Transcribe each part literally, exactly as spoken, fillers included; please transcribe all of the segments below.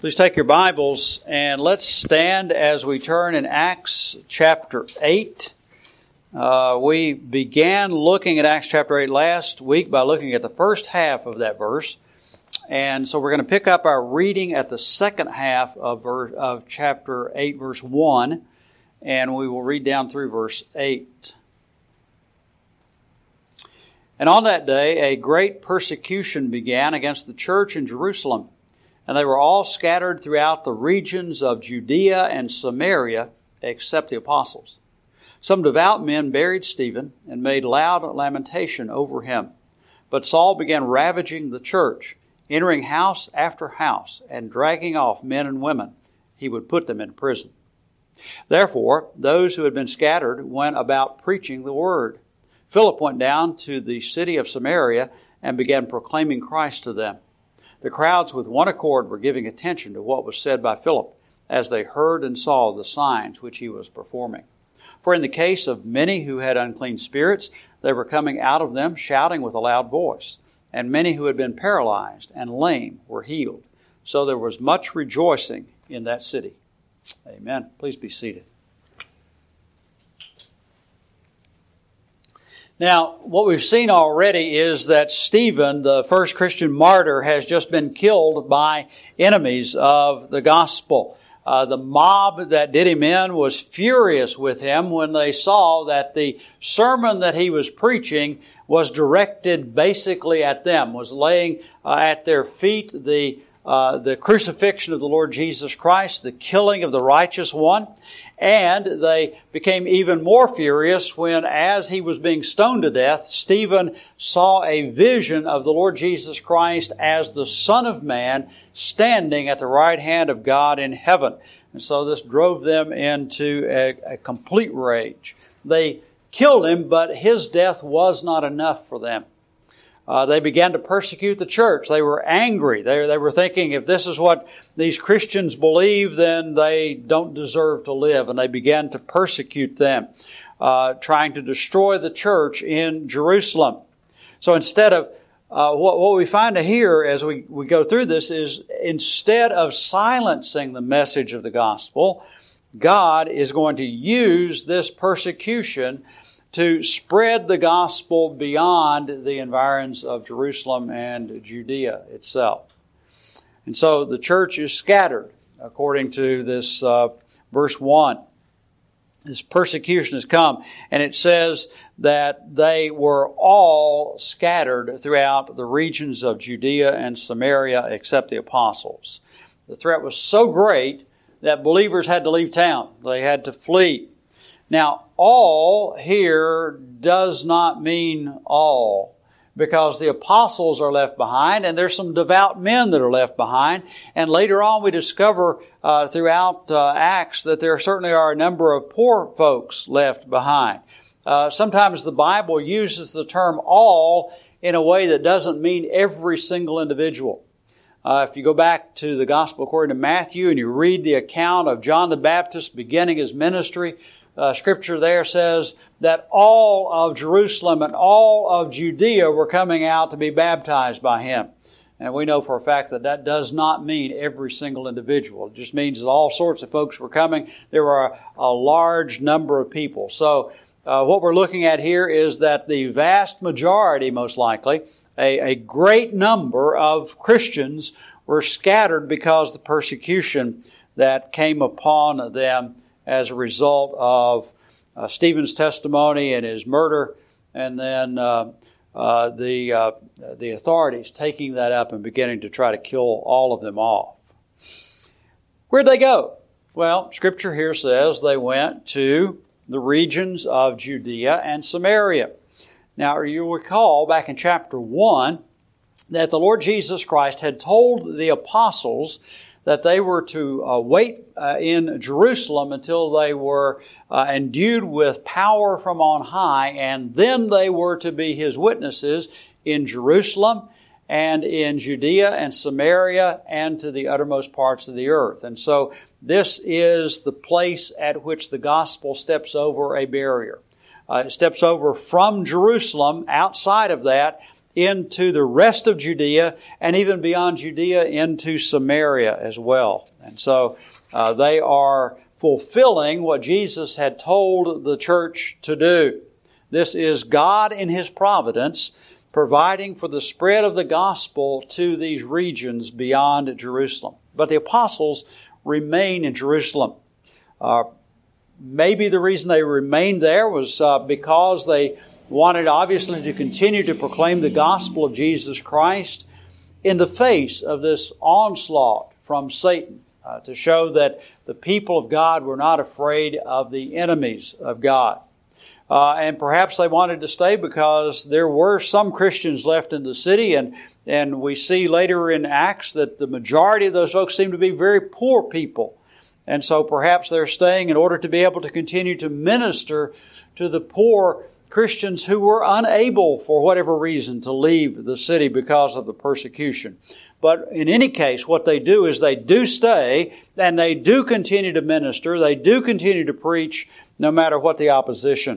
Please take your Bibles and let's stand as we turn in Acts chapter eight. Uh, we began looking at Acts chapter eight last week by looking at the first half of that verse. And so we're going to pick up our reading at the second half of, verse, of chapter eight, verse one, and we will read down through verse eight. And on that day, a great persecution began against the church in Jerusalem. And they were all scattered throughout the regions of Judea and Samaria, except the apostles. Some devout men buried Stephen and made loud lamentation over him. But Saul began ravaging the church, entering house after house, and dragging off men and women. He would put them in prison. Therefore, those who had been scattered went about preaching the word. Philip went down to the city of Samaria and began proclaiming Christ to them. The crowds with one accord were giving attention to what was said by Philip as they heard and saw the signs which he was performing. For in the case of many who had unclean spirits, they were coming out of them shouting with a loud voice. And many who had been paralyzed and lame were healed. So there was much rejoicing in that city. Amen. Please be seated. Now, what we've seen already is that Stephen, the first Christian martyr, has just been killed by enemies of the gospel. Uh, the mob that did him in was furious with him when they saw that the sermon that he was preaching was directed basically at them, was laying uh, at their feet the uh, the crucifixion of the Lord Jesus Christ, the killing of the righteous one. And they became even more furious when, as he was being stoned to death, Stephen saw a vision of the Lord Jesus Christ as the Son of Man standing at the right hand of God in heaven. And so this drove them into a, a complete rage. They killed him, but his death was not enough for them. Uh, they began to persecute the church. They were angry. They, they were thinking, if this is what these Christians believe, then they don't deserve to live. And they began to persecute them, uh, trying to destroy the church in Jerusalem. So instead of, uh, what, what we find here as we, we go through this is, instead of silencing the message of the gospel, God is going to use this persecution to spread the gospel beyond the environs of Jerusalem and Judea itself. And so the church is scattered, according to this uh, verse one. This persecution has come, and it says that they were all scattered throughout the regions of Judea and Samaria, except the apostles. The threat was so great that believers had to leave town. They had to flee. Now, all here does not mean all, because the apostles are left behind, and there's some devout men that are left behind. And later on we discover uh, throughout uh, Acts that there certainly are a number of poor folks left behind. Uh, sometimes the Bible uses the term all in a way that doesn't mean every single individual. Uh, if you go back to the Gospel according to Matthew and you read the account of John the Baptist beginning his ministry, Uh, Scripture there says that all of Jerusalem and all of Judea were coming out to be baptized by him. And we know for a fact that that does not mean every single individual. It just means that all sorts of folks were coming. There were a, a large number of people. So uh, what we're looking at here is that the vast majority, most likely, a, a great number of Christians were scattered because of the persecution that came upon them as a result of uh, Stephen's testimony and his murder, and then uh, uh, the uh, the authorities taking that up and beginning to try to kill all of them off. Where'd they go? Well, Scripture here says they went to the regions of Judea and Samaria. Now, you recall back in chapter one that the Lord Jesus Christ had told the apostles that they were to uh, wait uh, in Jerusalem until they were uh, endued with power from on high, and then they were to be His witnesses in Jerusalem and in Judea and Samaria and to the uttermost parts of the earth. And so this is the place at which the gospel steps over a barrier. Uh, it steps over from Jerusalem outside of that into the rest of Judea, and even beyond Judea into Samaria as well. And so uh, they are fulfilling what Jesus had told the church to do. This is God in His providence providing for the spread of the gospel to these regions beyond Jerusalem. But the apostles remain in Jerusalem. Uh, maybe the reason they remained there was uh, because they wanted obviously to continue to proclaim the gospel of Jesus Christ in the face of this onslaught from Satan, uh, to show that the people of God were not afraid of the enemies of God. Uh, and perhaps they wanted to stay because there were some Christians left in the city, and, and we see later in Acts that the majority of those folks seem to be very poor people. And so perhaps they're staying in order to be able to continue to minister to the poor Christians who were unable, for whatever reason, to leave the city because of the persecution. But in any case, what they do is they do stay, and they do continue to minister, they do continue to preach, no matter what the opposition.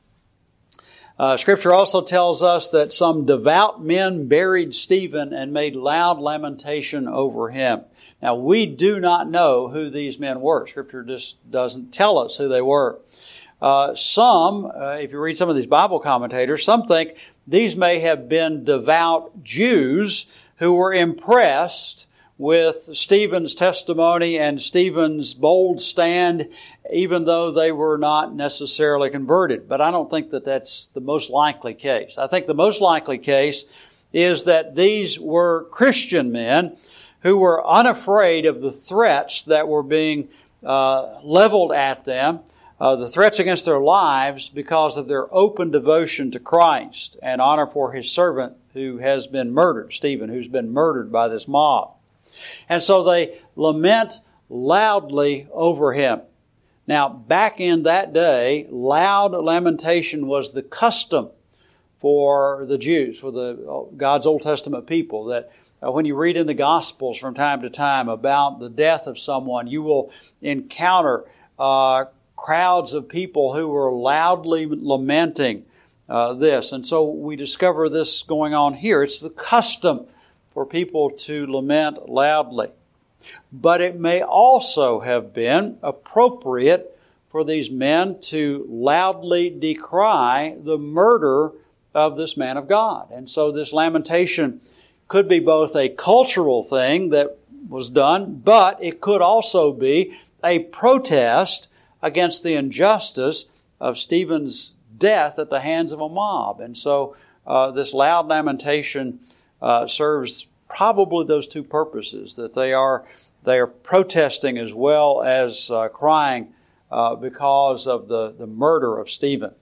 Uh, Scripture also tells us that some devout men buried Stephen and made loud lamentation over him. Now, we do not know who these men were. Scripture just doesn't tell us who they were. Uh, some, uh, if you read some of these Bible commentators, some think these may have been devout Jews who were impressed with Stephen's testimony and Stephen's bold stand, even though they were not necessarily converted. But I don't think that that's the most likely case. I think the most likely case is that these were Christian men who were unafraid of the threats that were being uh, leveled at them, uh, the threats against their lives, because of their open devotion to Christ and honor for His servant who has been murdered, Stephen, who's been murdered by this mob. And so they lament loudly over him. Now, back in that day, loud lamentation was the custom for the Jews, for the God's Old Testament people, that uh, when you read in the Gospels from time to time about the death of someone, you will encounter uh, crowds of people who were loudly lamenting uh, this. And so we discover this going on here. It's the custom for people to lament loudly. But it may also have been appropriate for these men to loudly decry the murder of this man of God. And so this lamentation could be both a cultural thing that was done, but it could also be a protest against the injustice of Stephen's death at the hands of a mob. And so uh, this loud lamentation Uh, serves probably those two purposes, that they are they are protesting as well as uh, crying uh, because of the, the murder of Stephen.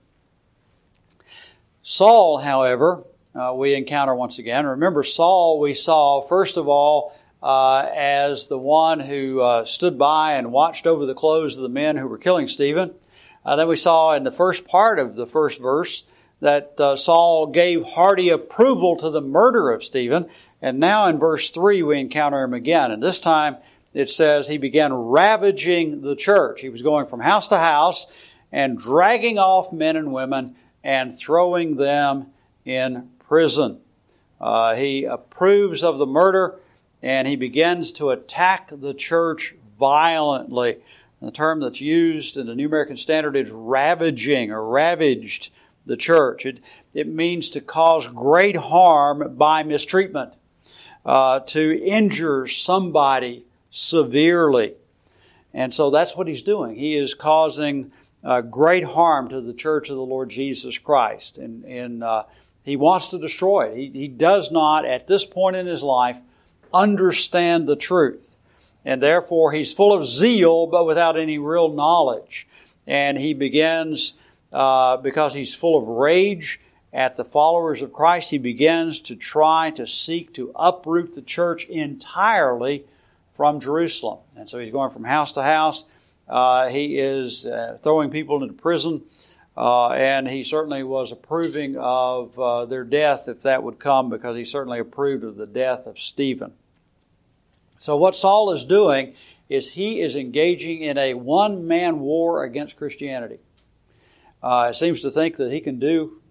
Saul, however, uh, we encounter once again. Remember, Saul we saw, first of all, uh, as the one who uh, stood by and watched over the clothes of the men who were killing Stephen. Uh, then we saw in the first part of the first verse that uh, Saul gave hearty approval to the murder of Stephen. And now in verse three we encounter him again. And this time it says he began ravaging the church. He was going from house to house and dragging off men and women and throwing them in prison. Uh, he approves of the murder, and he begins to attack the church violently. And the term that's used in the New American Standard is ravaging or ravaged the church. It, it means to cause great harm by mistreatment, uh, to injure somebody severely. And so that's what he's doing. He is causing uh, great harm to the church of the Lord Jesus Christ. And, and uh, he wants to destroy it. He, he does not, at this point in his life, understand the truth. And therefore, he's full of zeal, but without any real knowledge. And he begins... Uh, because he's full of rage at the followers of Christ, he begins to try to seek to uproot the church entirely from Jerusalem. And so he's going from house to house. Uh, he is uh, throwing people into prison. Uh, and he certainly was approving of uh, their death if that would come, because he certainly approved of the death of Stephen. So what Saul is doing is he is engaging in a one-man war against Christianity. Uh, seems to think that he can do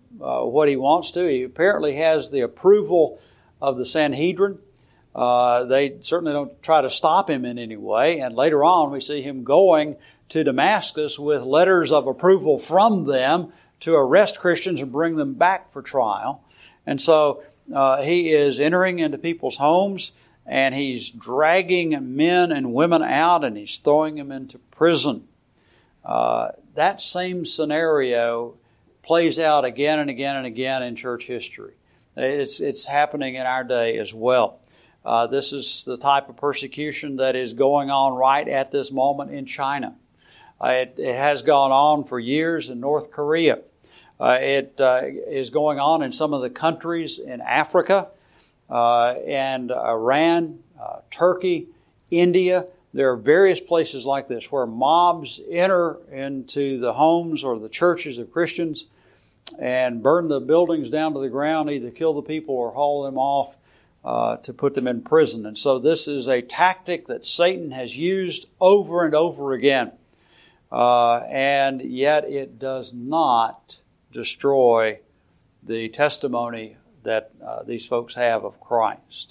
uh, what he wants to. He apparently has the approval of the Sanhedrin. Uh, they certainly don't try to stop him in any way. And later on, we see him going to Damascus with letters of approval from them to arrest Christians and bring them back for trial. And so uh, he is entering into people's homes, and he's dragging men and women out, and he's throwing them into prison. Uh, that same scenario plays out again and again and again in church history. It's, it's happening in our day as well. Uh, this is the type of persecution that is going on right at this moment in China. Uh, it, it has gone on for years in North Korea. Uh, it uh, is going on in some of the countries in Africa uh, and Iran, uh, Turkey, India. There are various places like this where mobs enter into the homes or the churches of Christians and burn the buildings down to the ground, either kill the people or haul them off uh, to put them in prison. And so this is a tactic that Satan has used over and over again. Uh, and yet it does not destroy the testimony that uh, these folks have of Christ.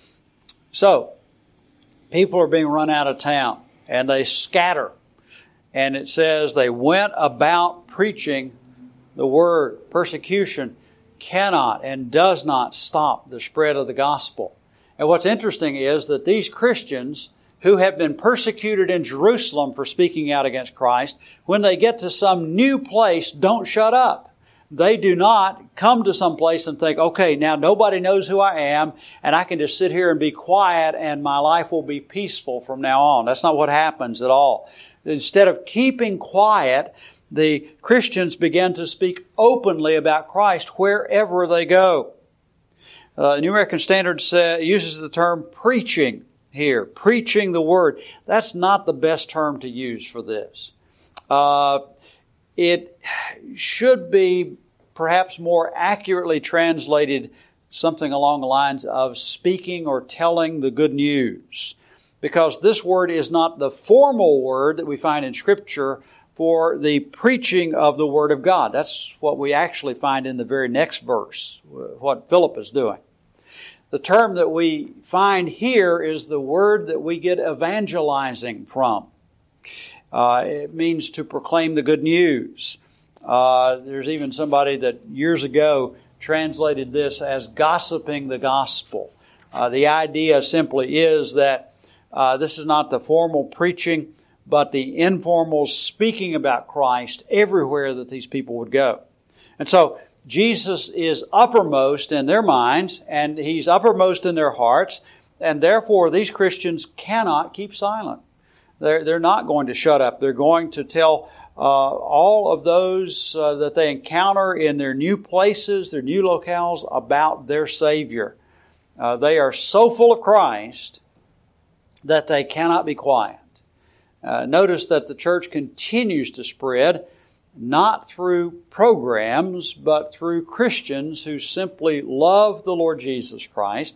So, people are being run out of town, and they scatter. And it says they went about preaching the word. Persecution cannot and does not stop the spread of the gospel. And what's interesting is that these Christians who have been persecuted in Jerusalem for speaking out against Christ, when they get to some new place, don't shut up. They do not come to some place and think, okay, now nobody knows who I am, and I can just sit here and be quiet, and my life will be peaceful from now on. That's not what happens at all. Instead of keeping quiet, the Christians begin to speak openly about Christ wherever they go. Uh, New American Standard say, uses the term preaching here, preaching the Word. That's not the best term to use for this. Uh, it should be perhaps more accurately translated something along the lines of speaking or telling the good news. Because this word is not the formal word that we find in Scripture for the preaching of the Word of God. That's what we actually find in the very next verse, what Philip is doing. The term that we find here is the word that we get evangelizing from. Uh, it means to proclaim the good news. Uh, there's even somebody that years ago translated this as gossiping the gospel. Uh, the idea simply is that uh, this is not the formal preaching, but the informal speaking about Christ everywhere that these people would go. And so, Jesus is uppermost in their minds, and He's uppermost in their hearts, and therefore these Christians cannot keep silent. They're, they're not going to shut up. They're going to tell uh, all of those uh, that they encounter in their new places, their new locales, about their Savior. Uh, they are so full of Christ that they cannot be quiet. Uh, notice that the church continues to spread, not through programs, but through Christians who simply love the Lord Jesus Christ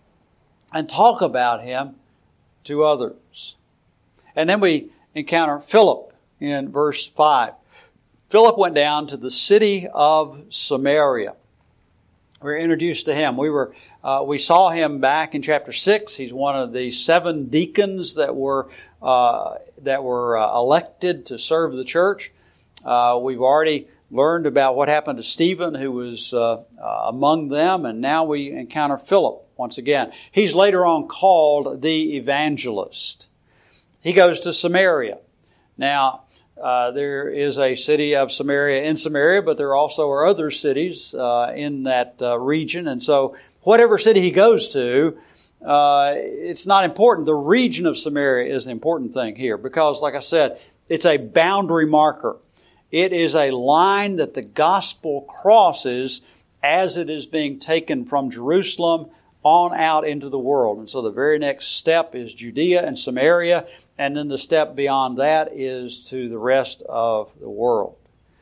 and talk about Him to others. And then we encounter Philip in verse five. Philip went down to the city of Samaria. We were introduced to him. We were uh, we saw him back in chapter six. He's one of the seven deacons that were uh, that were uh, elected to serve the church. Uh, we've already learned about what happened to Stephen, who was uh, uh, among them, and now we encounter Philip once again. He's later on called the evangelist. He goes to Samaria. Now, uh, there is a city of Samaria in Samaria, but there also are other cities uh, in that uh, region. And so whatever city he goes to, uh, it's not important. The region of Samaria is the important thing here because, like I said, it's a boundary marker. It is a line that the gospel crosses as it is being taken from Jerusalem on out into the world. And so the very next step is Judea and Samaria, and then the step beyond that is to the rest of the world.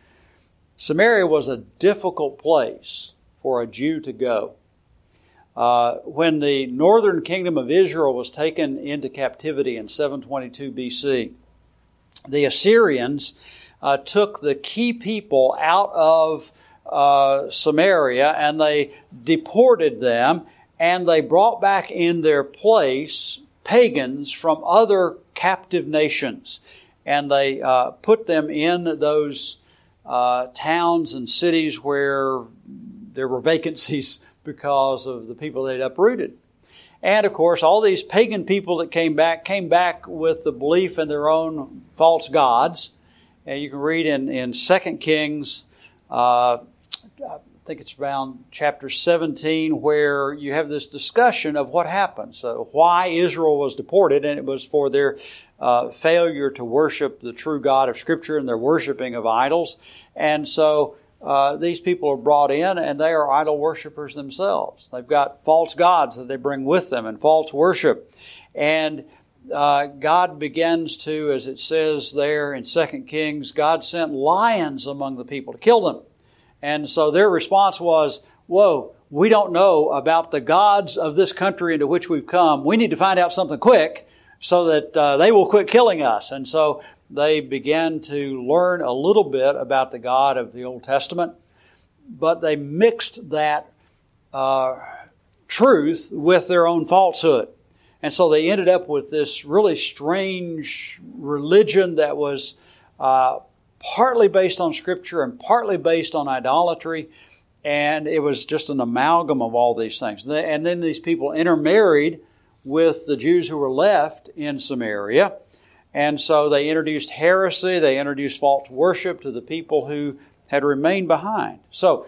Samaria was a difficult place for a Jew to go. Uh, when the northern kingdom of Israel was taken into captivity in seven twenty-two B C, the Assyrians uh, took the key people out of uh, Samaria, and they deported them, and they brought back in their place pagans from other captive nations. And they uh, put them in those uh, towns and cities where there were vacancies because of the people they'd uprooted. And of course, all these pagan people that came back, came back with the belief in their own false gods. And you can read in, in Second Kings, uh, I think it's around chapter seventeen, where you have this discussion of what happened. So why Israel was deported, and it was for their uh, failure to worship the true God of Scripture and their worshiping of idols. And so uh, these people are brought in, and they are idol worshipers themselves. They've got false gods that they bring with them and false worship. And uh, God begins to, as it says there in Second Kings, God sent lions among the people to kill them. And so their response was, whoa, we don't know about the gods of this country into which we've come. We need to find out something quick so that uh, they will quit killing us. And so they began to learn a little bit about the God of the Old Testament, but they mixed that uh, truth with their own falsehood. And so they ended up with this really strange religion that was uh, partly based on Scripture and partly based on idolatry. And it was just an amalgam of all these things. And then these people intermarried with the Jews who were left in Samaria. And so they introduced heresy, they introduced false worship to the people who had remained behind. So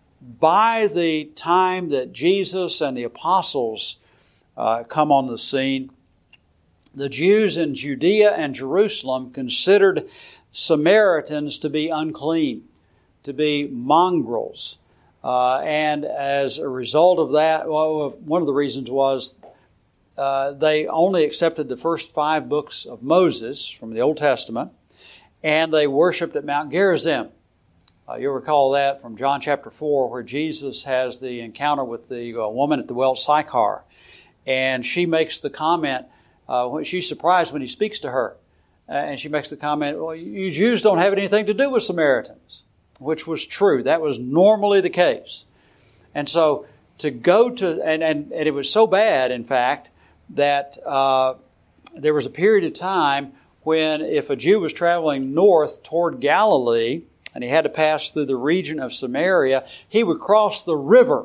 by the time that Jesus and the apostles uh, come on the scene, the Jews in Judea and Jerusalem considered Samaritans to be unclean, to be mongrels. Uh, and as a result of that, well, one of the reasons was uh, they only accepted the first five books of Moses from the Old Testament, and they worshipped at Mount Gerizim. Uh, you'll recall that from John chapter four, where Jesus has the encounter with the uh, woman at the well Sychar. And she makes the comment, uh, she's surprised when he speaks to her. Uh, and she makes the comment, well, you Jews don't have anything to do with Samaritans, which was true. That was normally the case. And so to go to, and, and, and it was so bad, in fact, that uh, there was a period of time when if a Jew was traveling north toward Galilee, and he had to pass through the region of Samaria, he would cross the river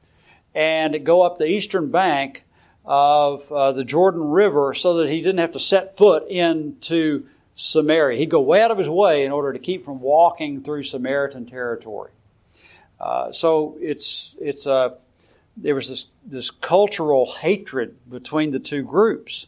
and go up the eastern bank of uh, the Jordan River so that he didn't have to set foot into Samaria. He'd go way out of his way in order to keep from walking through Samaritan territory. Uh, so it's it's a uh, there was this this cultural hatred between the two groups.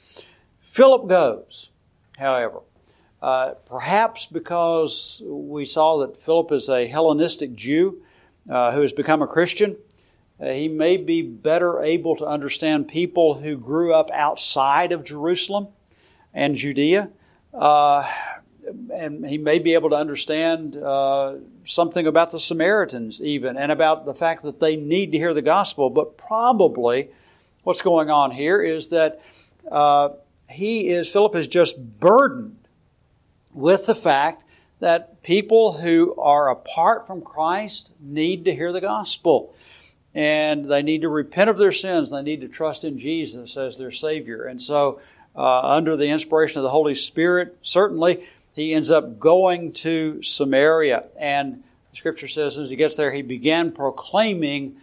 Philip goes, however, uh, perhaps because we saw that Philip is a Hellenistic Jew uh, who has become a Christian. Uh, he may be better able to understand people who grew up outside of Jerusalem and Judea. Uh, and he may be able to understand uh, something about the Samaritans even, and about the fact that they need to hear the gospel. But probably what's going on here is that uh, he is, Philip is just burdened with the fact that people who are apart from Christ need to hear the gospel. And they need to repent of their sins. They need to trust in Jesus as their Savior. And so, uh, under the inspiration of the Holy Spirit, certainly, he ends up going to Samaria. And the Scripture says as he gets there, he began proclaiming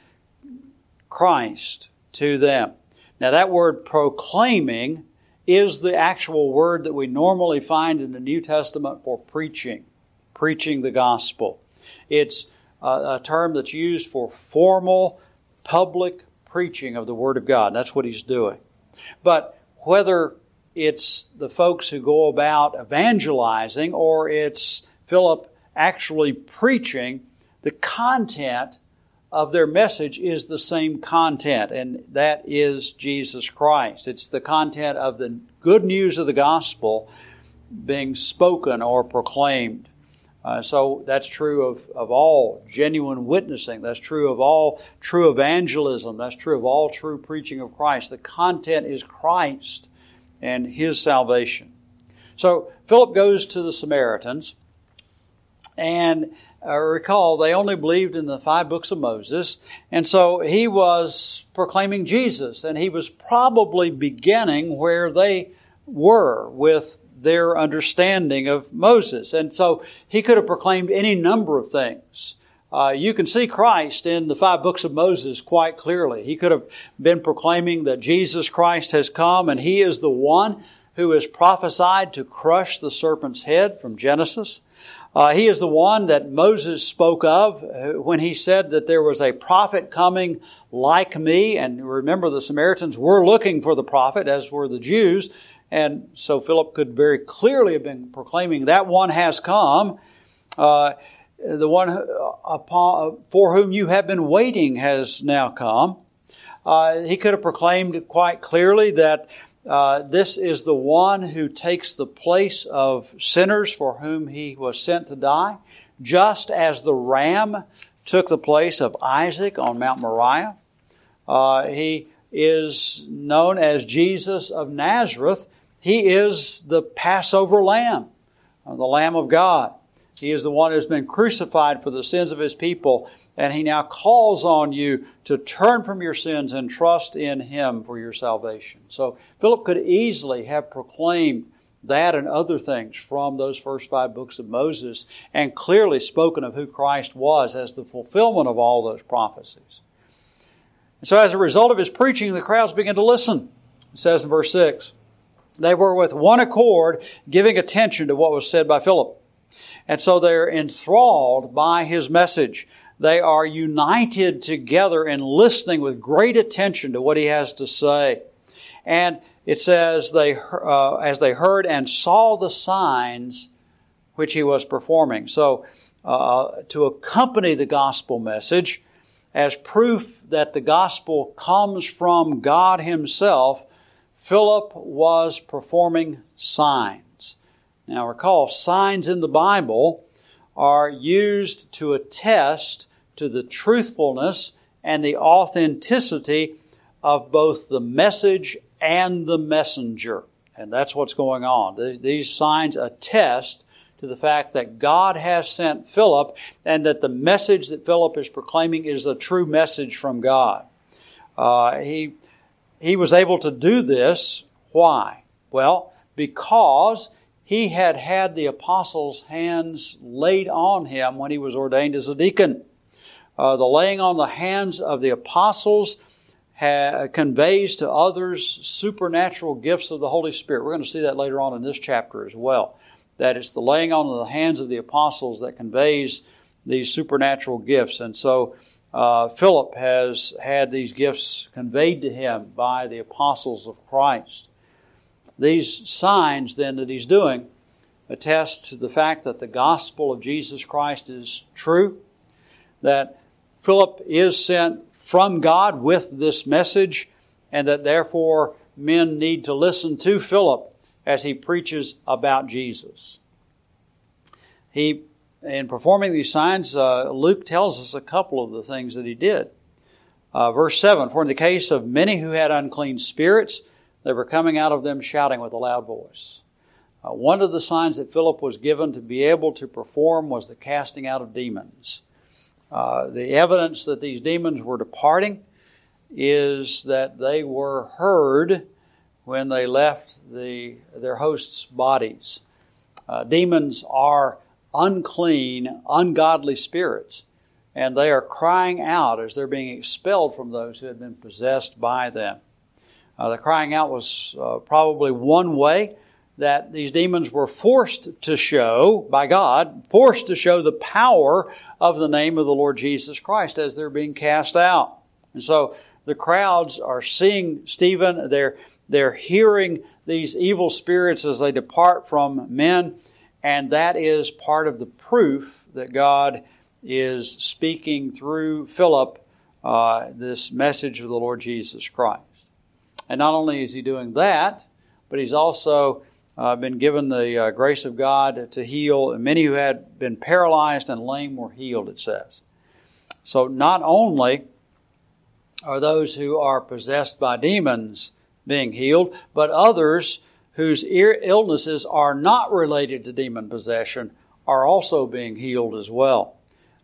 Christ to them. Now, that word proclaiming is the actual word that we normally find in the New Testament for preaching, preaching the gospel. It's a term that's used for formal, public preaching of the Word of God. That's what he's doing. But whether it's the folks who go about evangelizing or it's Philip actually preaching, the content of their message is the same content, and that is Jesus Christ. It's the content of the good news of the gospel being spoken or proclaimed. Uh, so that's true of, of all genuine witnessing. That's true of all true evangelism. That's true of all true preaching of Christ. The content is Christ and His salvation. So Philip goes to the Samaritans, and uh, recall, they only believed in the five books of Moses. And so he was proclaiming Jesus. And he was probably beginning where they were with their understanding of Moses. And so he could have proclaimed any number of things. Uh, you can see Christ in the five books of Moses quite clearly. He could have been proclaiming that Jesus Christ has come and He is the one who is prophesied to crush the serpent's head from Genesis. Uh, he is the one that Moses spoke of when he said that there was a prophet coming like me. And remember, the Samaritans were looking for the prophet, as were the Jews. And so Philip could very clearly have been proclaiming that one has come. Uh, The one upon, for whom you have been waiting has now come. Uh, he could have proclaimed quite clearly that uh, this is the one who takes the place of sinners for whom He was sent to die, just as the ram took the place of Isaac on Mount Moriah. Uh, he is known as Jesus of Nazareth. He is the Passover Lamb, the Lamb of God. He is the one who has been crucified for the sins of His people, and He now calls on you to turn from your sins and trust in Him for your salvation. So Philip could easily have proclaimed that and other things from those first five books of Moses and clearly spoken of who Christ was as the fulfillment of all those prophecies. And so as a result of his preaching, the crowds began to listen. It says in verse six, they were with one accord giving attention to what was said by Philip. And so they're enthralled by his message. They are united together in listening with great attention to what he has to say. And it says, they uh, as they heard and saw the signs which he was performing. So uh, to accompany the gospel message as proof that the gospel comes from God Himself, Philip was performing signs. Now recall, signs in the Bible are used to attest to the truthfulness and the authenticity of both the message and the messenger. And that's what's going on. These signs attest to the fact that God has sent Philip and that the message that Philip is proclaiming is the true message from God. Uh, he, he was able to do this. Why? Well, because he had had the apostles' hands laid on him when he was ordained as a deacon. Uh, the laying on the hands of the apostles ha- conveys to others supernatural gifts of the Holy Spirit. We're going to see that later on in this chapter as well. That it's the laying on of the hands of the apostles that conveys these supernatural gifts. And so uh, Philip has had these gifts conveyed to him by the apostles of Christ. These signs, then, that he's doing attest to the fact that the gospel of Jesus Christ is true, that Philip is sent from God with this message, and that therefore men need to listen to Philip as he preaches about Jesus. He, in performing these signs, uh, Luke tells us a couple of the things that he did. Uh, verse seven, for in the case of many who had unclean spirits, they were coming out of them shouting with a loud voice. Uh, one of the signs that Philip was given to be able to perform was the casting out of demons. Uh, the evidence that these demons were departing is that they were heard when they left the their hosts' bodies. Uh, demons are unclean, ungodly spirits, and they are crying out as they're being expelled from those who had been possessed by them. Uh, the crying out was uh, probably one way that these demons were forced to show, by God, forced to show the power of the name of the Lord Jesus Christ as they're being cast out. And so the crowds are seeing Stephen, they're, they're hearing these evil spirits as they depart from men, and that is part of the proof that God is speaking through Philip uh, this message of the Lord Jesus Christ. And not only is he doing that, but he's also uh, been given the uh, grace of God to heal. And many who had been paralyzed and lame were healed, it says. So not only are those who are possessed by demons being healed, but others whose illnesses are not related to demon possession are also being healed as well.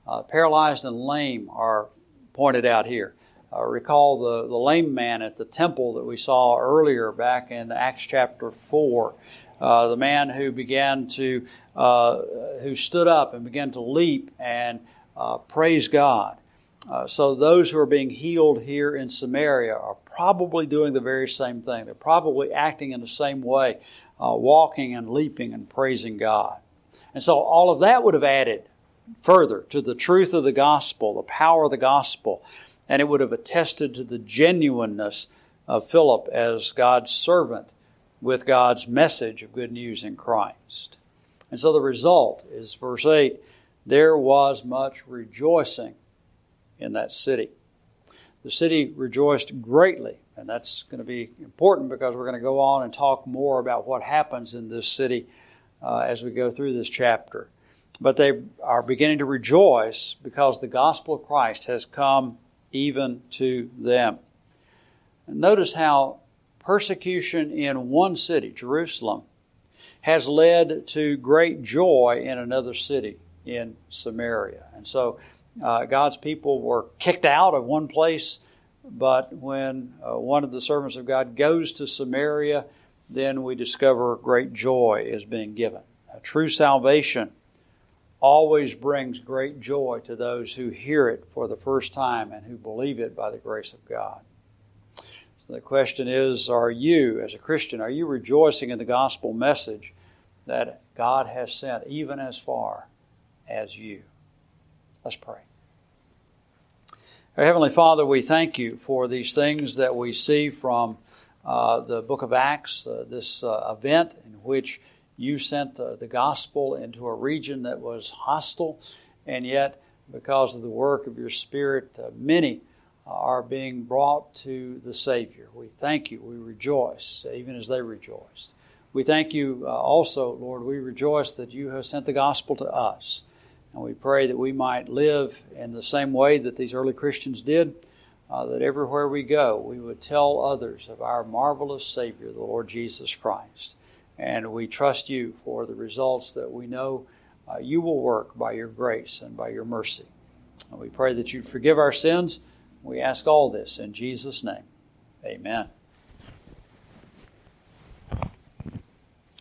Uh, paralyzed and lame are pointed out here. Uh, recall the, the lame man at the temple that we saw earlier back in Acts chapter four. Uh, the man who began to, uh, who stood up and began to leap and uh, praise God. Uh, so those who are being healed here in Samaria are probably doing the very same thing. They're probably acting in the same way, uh, walking and leaping and praising God. And so all of that would have added further to the truth of the gospel, the power of the gospel, and it would have attested to the genuineness of Philip as God's servant with God's message of good news in Christ. And so the result is verse eight, there was much rejoicing in that city. The city rejoiced greatly, and that's going to be important because we're going to go on and talk more about what happens in this city uh, as we go through this chapter. But they are beginning to rejoice because the gospel of Christ has come even to them. And notice how persecution in one city, Jerusalem, has led to great joy in another city, in Samaria. And so uh, God's people were kicked out of one place, but when uh, one of the servants of God goes to Samaria, then we discover great joy is being given. A true salvation always brings great joy to those who hear it for the first time and who believe it by the grace of God. So the question is, are you, as a Christian, are you rejoicing in the gospel message that God has sent even as far as you? Let's pray. Our Heavenly Father, we thank you for these things that we see from uh, the book of Acts, uh, this uh, event in which you sent uh, the gospel into a region that was hostile, and yet, because of the work of your Spirit, uh, many uh, are being brought to the Savior. We thank you. We rejoice, even as they rejoiced. We thank you uh, also, Lord, we rejoice that you have sent the gospel to us. And we pray that we might live in the same way that these early Christians did, uh, that everywhere we go, we would tell others of our marvelous Savior, the Lord Jesus Christ. And we trust you for the results that we know uh, you will work by your grace and by your mercy. And we pray that you'd forgive our sins. We ask all this in Jesus' name. Amen.